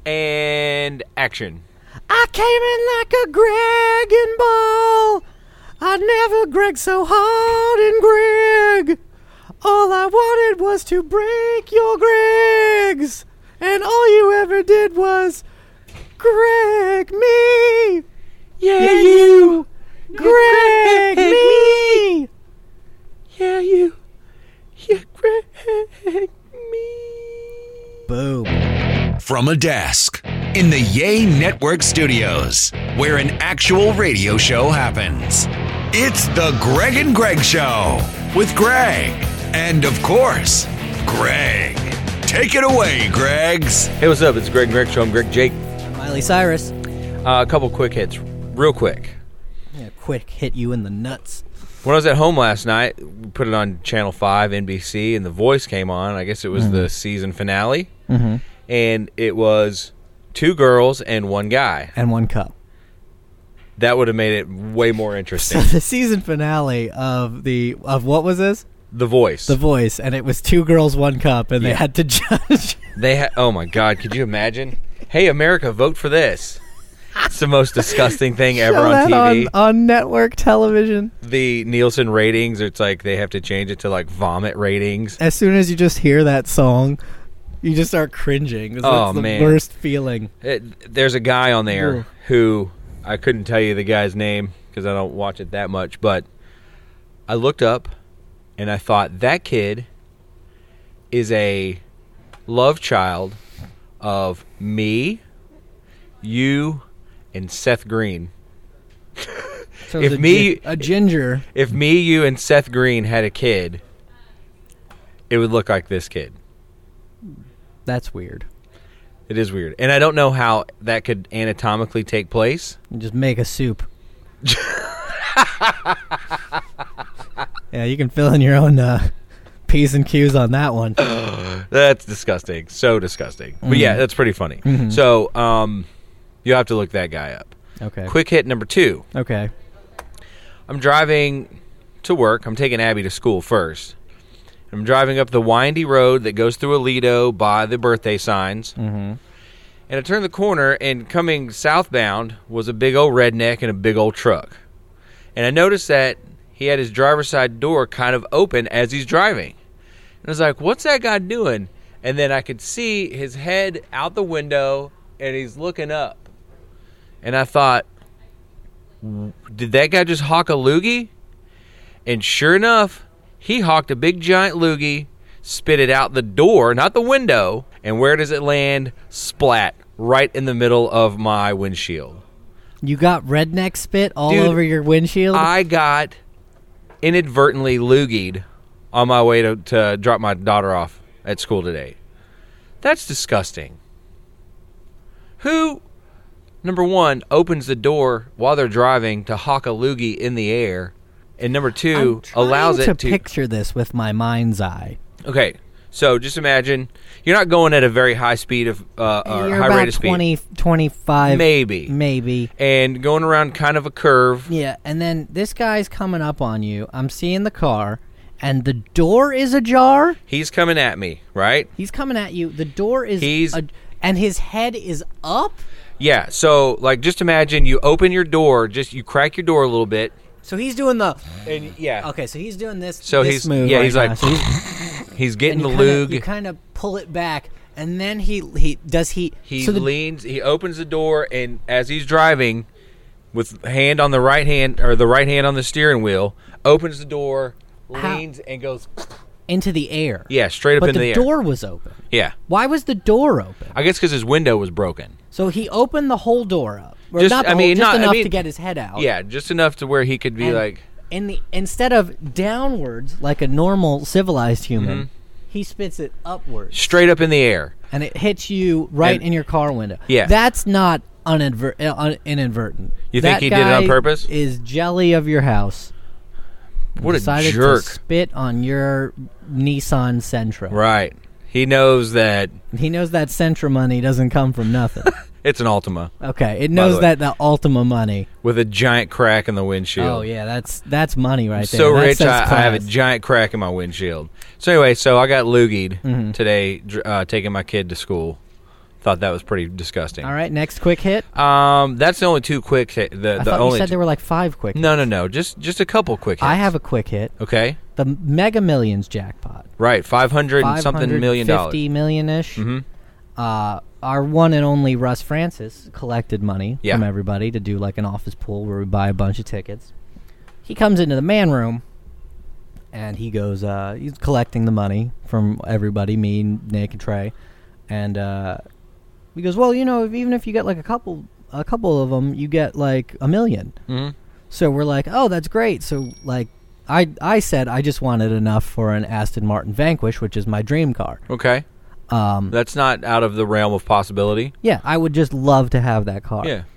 And action. I came in like a Dragon Ball. I never Greg so hard and Greg. All I wanted was to break your Gregs. And all you ever did was Greg me. Yeah, you. Greg me. Yeah, you. Yeah, Greg me. Boom. From a desk in the Yay Network studios, where an actual radio show happens. It's the Greg and Greg Show with Greg and, of course, Greg. Take it away, Gregs. Hey, what's up? It's Greg and Greg Show. I'm Greg Jake. Miley Cyrus. A couple quick hits, real quick. Yeah, quick hit you in the nuts. When I was at home last night, we put it on Channel 5, NBC, and The Voice came on. I guess it was the season finale. Mm-hmm. And it was 2 girls and 1 guy. And 1 cup. That would have made it way more interesting. So the season finale of what was this? The Voice. The Voice, and it was 2 girls, 1 cup, and they had to judge. Oh my God, could you imagine? Hey, America, vote for this. It's the most disgusting thing ever on TV. On network television. The Nielsen ratings, it's like they have to change it to like vomit ratings. As soon as you just hear that song, you just start cringing. That's the worst feeling. There's a guy on there who, I couldn't tell you the guy's name because I don't watch it that much, but I looked up and I thought that kid is a love child of me, you, and Seth Green. So a ginger. If me, you, and Seth Green had a kid, it would look like this kid. That's weird. It is weird. And I don't know how that could anatomically take place. You just make a soup. Yeah, you can fill in your own P's and Q's on that one. That's disgusting. So disgusting. But yeah, that's pretty funny. Mm-hmm. So you'll have to look that guy up. Okay. Quick hit number 2. Okay. I'm driving to work. I'm taking Abby to school first. I'm driving up the windy road that goes through Aledo by the birthday signs. Mm-hmm. And I turned the corner, and coming southbound was a big old redneck and a big old truck. And I noticed that he had his driver's side door kind of open as he's driving. And I was like, what's that guy doing? And then I could see his head out the window, and he's looking up. And I thought, did that guy just hawk a loogie? And sure enough, he hawked a big giant loogie, spit it out the door, not the window, and where does it land? Splat, right in the middle of my windshield. You got redneck spit all over your windshield? I got inadvertently loogied on my way to drop my daughter off at school today. That's disgusting. Who, number 1, opens the door while they're driving to hawk a loogie in the air? And number 2, allows it to picture this with my mind's eye. Okay, so just imagine you're not going at a very high speed of high rate of speed. 20, 25, maybe, and going around kind of a curve. Yeah, and then this guy's coming up on you. I'm seeing the car, and the door is ajar. He's coming at me, right? He's coming at you. The door is, and his head is up. Yeah, so like just imagine you open your door, you crack your door a little bit. So he's doing yeah. Okay, so he's doing this. So this he's move he's right like now. he's getting the lug. You kind of pull it back, and then he leans. He opens the door, and as he's driving, with hand on the right hand or the right hand on the steering wheel, opens the door, leans, and goes into the air. Yeah, straight up into the air. But the door was open. Yeah. Why was the door open? I guess because his window was broken. So he opened the whole door up. Just enough to get his head out. Yeah, just enough to where he could be like. Instead of downwards like a normal civilized human, he spits it upwards, straight up in the air, and it hits you in your car window. Yeah, that's not inadvertent. You think he did it on purpose? Is jelly of your house? What a decided jerk! To spit on your Nissan Sentra. Right. He knows that Sentra money doesn't come from nothing. It's an Altima. Okay, it knows that the Altima money with a giant crack in the windshield. Oh yeah, that's money right there. So rich, I have a giant crack in my windshield. So anyway, I got loogied today, taking my kid to school. thought that was pretty disgusting. All right, next quick hit. That's the only two quick hit. I thought you said there were like 5 quick hits. No. Just a couple quick hits. I have a quick hit. Okay. The Mega Millions jackpot. Right, $500 something million. $50 million-ish. Mm-hmm. Our one and only Russ Francis collected money Yeah. from everybody to do like an office pool where we buy a bunch of tickets. He comes into the man room, and he goes, he's collecting the money from everybody, me, Nick, and Trey. And he goes, well, even if you get like a couple of them, you get like $1 million. Mm-hmm. So we're like, oh, that's great. So like, I said I just wanted enough for an Aston Martin Vanquish, which is my dream car. Okay. That's not out of the realm of possibility. Yeah, I would just love to have that car. Yeah.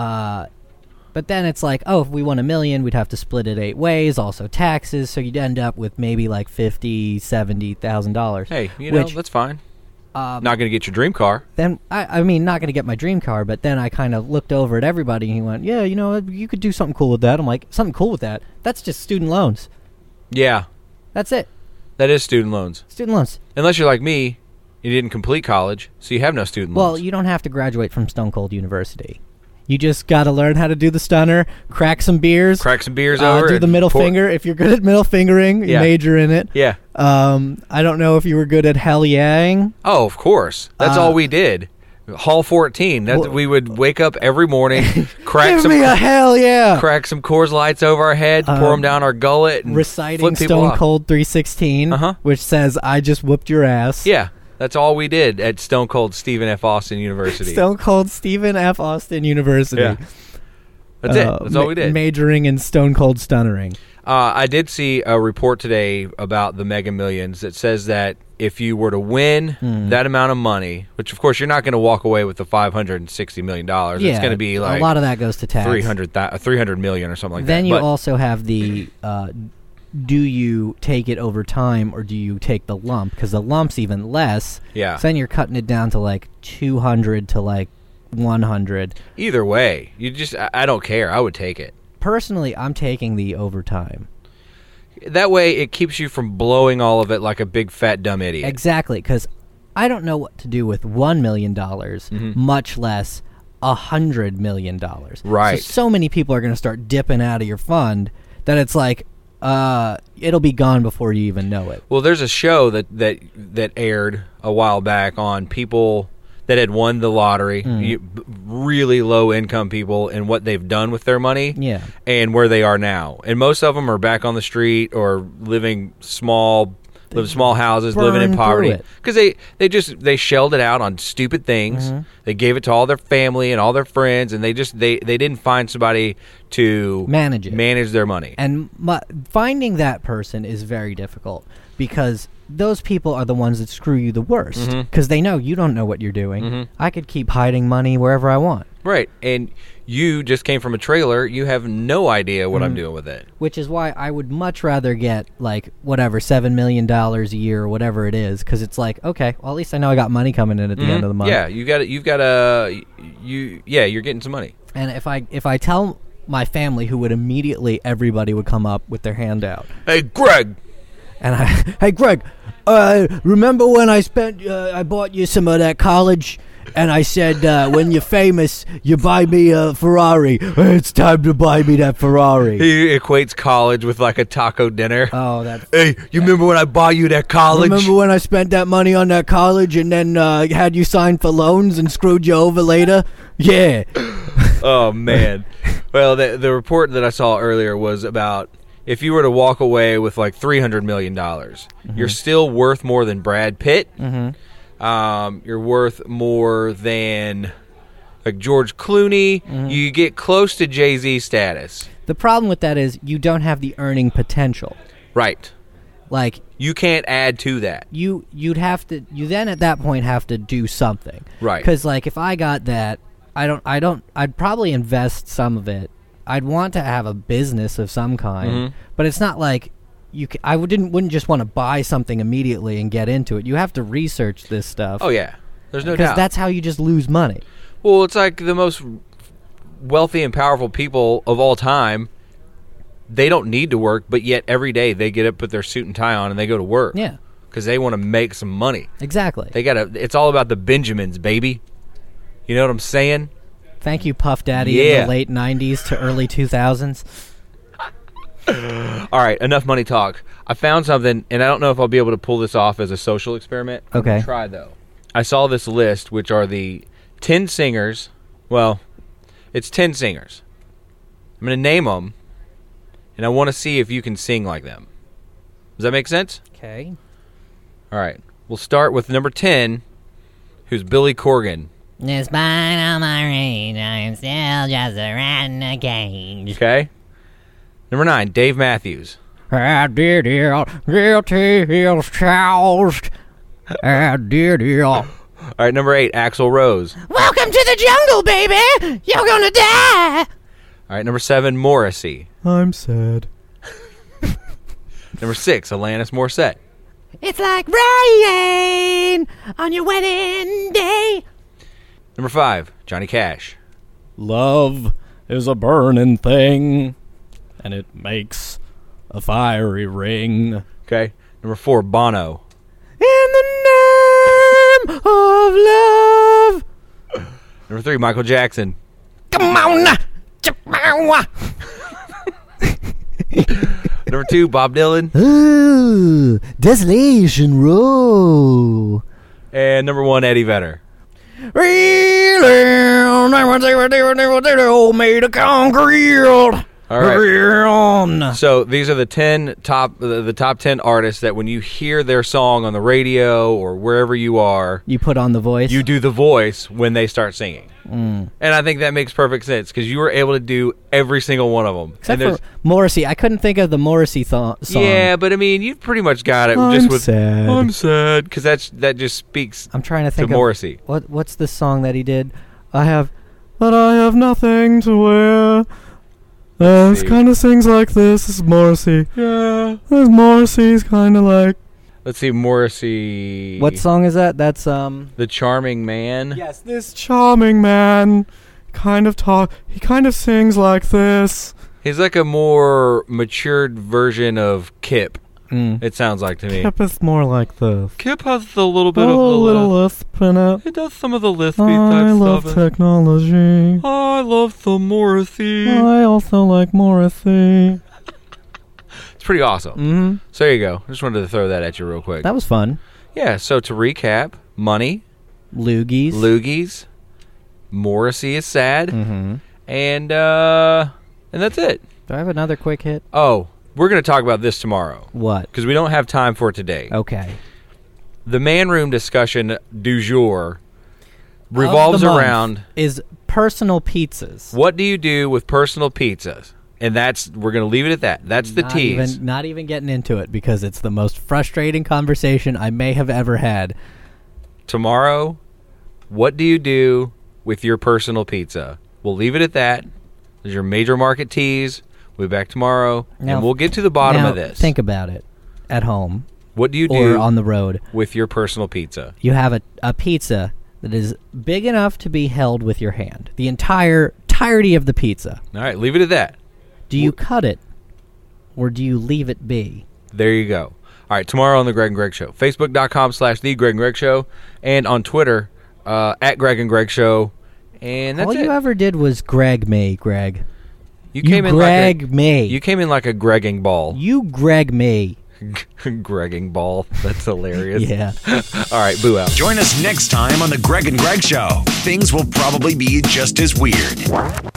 But then it's like, oh, if we won $1 million, we'd have to split it 8 ways, also taxes, so you'd end up with maybe like $50,000-$70,000. Hey, that's fine. Not going to get your dream car. Then I mean, not going to get my dream car, but then I kind of looked over at everybody and he went, yeah, you could do something cool with that. I'm like, something cool with that? That's just student loans. Yeah. That's it. That is student loans. Student loans. Unless you're like me, you didn't complete college, so you have no student loans. Well, you don't have to graduate from Stone Cold University. You just got to learn how to do the stunner, crack some beers. Over. Do the middle finger. If you're good at middle fingering, you major in it. Yeah. I don't know if you were good at hell yeahing. Oh, of course. That's all we did. Hall 14. We would wake up every morning, Give me a hell yeah. Crack some Coors Lights over our head, pour them down our gullet, and reciting Stone Cold 316, which says, I just whooped your ass. Yeah. That's all we did at Stone Cold Stephen F. Austin University. Stone Cold Stephen F. Austin University. Yeah. That's it. That's all we did. Majoring in Stone Cold stunnering. I did see a report today about the Mega Millions that says that if you were to win that amount of money, which of course you're not going to walk away with the $560 million. Yeah, it's going to be like a lot of that goes to tax. $300 million or something like that. Then you also have the... do you take it over time or do you take the lump? Because the lump's even less. Yeah. So then you're cutting it down to like 200 to like 100. Either way, I don't care. I would take it. Personally, I'm taking the overtime. That way, it keeps you from blowing all of it like a big fat dumb idiot. Exactly, because I don't know what to do with $1 million, much less $100 million. Right. So many people are going to start dipping out of your fund that it's like, it'll be gone before you even know it. Well, there's a show that aired a while back on people that had won the lottery, really low income people, and what they've done with their money, and where they are now. And most of them are back on the street or living small houses, living in poverty because they shelled it out on stupid things. They gave it to all their family and all their friends, and they didn't find somebody to manage their money. And finding that person is very difficult because those people are the ones that screw you the worst because they know you don't know what you're doing. I could keep hiding money wherever I want. Right, and you just came from a trailer. You have no idea what I'm doing with it. Which is why I would much rather get, like, whatever, $7 million a year or whatever it is, because it's like, okay, well, at least I know I got money coming in at the end of the month. Yeah, you're getting some money. And if I tell my family, who would immediately, everybody would come up with their hand out. Hey, Greg! And hey, Greg, remember when I bought you some of that college? And I said, when you're famous, you buy me a Ferrari. It's time to buy me that Ferrari. He equates college with like a taco dinner. Oh, that's... Hey, you remember when I bought you that college? Remember when I spent that money on that college and then had you sign for loans and screwed you over later? Yeah. Oh, man. Well, the report that I saw earlier was about... If you were to walk away with like $300 million, you're still worth more than Brad Pitt. You're worth more than like George Clooney. You get close to Jay-Z status. The problem with that is you don't have the earning potential. Right. Like you can't add to that. You'd have to. You then at that point have to do something. Right. Because like if I got that, I'd probably invest some of it. I'd want to have a business of some kind, but it's not like I wouldn't just want to buy something immediately and get into it. You have to research this stuff. Oh yeah, there's no doubt. Because that's how you just lose money. Well, it's like the most wealthy and powerful people of all time. They don't need to work, but yet every day they get up, put their suit and tie on, and they go to work. Yeah, because they want to make some money. Exactly. It's all about the Benjamins, baby. You know what I'm saying? Thank you, Puff Daddy, in the late 90s to early 2000s. All right, enough money talk. I found something, and I don't know if I'll be able to pull this off as a social experiment. Okay. I'm gonna try, though. I saw this list, which are the 10 singers. Well, it's 10 singers. I'm going to name them, and I want to see if you can sing like them. Does that make sense? Okay. All right. We'll start with number 10, who's Billy Corgan. Despite all my rage, I'm still just a rat in a cage. Okay. Number 9, Dave Matthews. I did it, guilty is charged. I did it. All right, number 8, Axl Rose. Welcome to the jungle, baby! You're gonna die! All right, number 7, Morrissey. I'm sad. Number 6, Alanis Morissette. It's like rain on your wedding day. Number 5, Johnny Cash. Love is a burning thing, and it makes a fiery ring. Okay. Number 4, Bono. In the name of love. Number 3, Michael Jackson. Come on! Chihuahua. Number 2, Bob Dylan. Ooh, Desolation Row. And number 1, Eddie Vedder. Made of concrete. All right. So these are the the top 10 artists that when you hear their song on the radio or wherever you are, You put on the voice. you do the voice when they start singing. And I think that makes perfect sense because you were able to do every single one of them. Except for Morrissey. I couldn't think of the Morrissey song. Yeah, but I mean, you pretty much got it. I'm just with sad. I'm sad because that just speaks I'm trying to to think of Morrissey. what's the song that he did? I have nothing to wear. This see. kind of sings like this. This is Morrissey. Yeah. This Morrissey's kind of like. Let's see, Morrissey. What song is that? That's The Charming Man. Yes, this charming man he kind of sings like this. He's like a more matured version of Kip. It sounds like to me. Kip is more like this. Kip has a little bit A of the little lisp in it. He does some of the lispy I type love stuff. technology. I love the Morrissey. I also like Morrissey. It's pretty awesome. Mm-hmm. So there you go. I just wanted to throw that at you real quick. That was fun. Yeah, so to recap, Money, Loogies. Loogies, Morrissey is sad, and that's it. Do I have another quick hit? Oh, we're going to talk about this tomorrow What? because we don't have time for it today. Okay. The man room discussion du jour revolves Of the month around is personal pizzas. what do you do with personal pizzas? And we're going to leave it at that. That's the tease. Not even getting into it because it's the most frustrating conversation I may have ever had. Tomorrow, what do you do with your personal pizza? We'll leave it at that. There's your major market tease. We'll be back tomorrow, Now- and we'll get to the bottom Now, of this. Think about it. At home What do you or do on the road. with your personal pizza? You have a pizza that is big enough to be held with your hand. The entirety of the pizza. All right, leave it at that. Do you cut it or do you leave it be? There you go. All right, tomorrow on The Greg and Greg Show. Facebook.com/The Greg and Greg Show. And on Twitter, at Greg and Greg Show. And that's All it. you ever did was Greg me, Greg. You came in Greg me. You came in like a Gregging ball. You Greg me. Gregging ball. That's hilarious. Yeah. All right, boo out. Join us next time on The Greg and Greg Show. Things will probably be just as weird.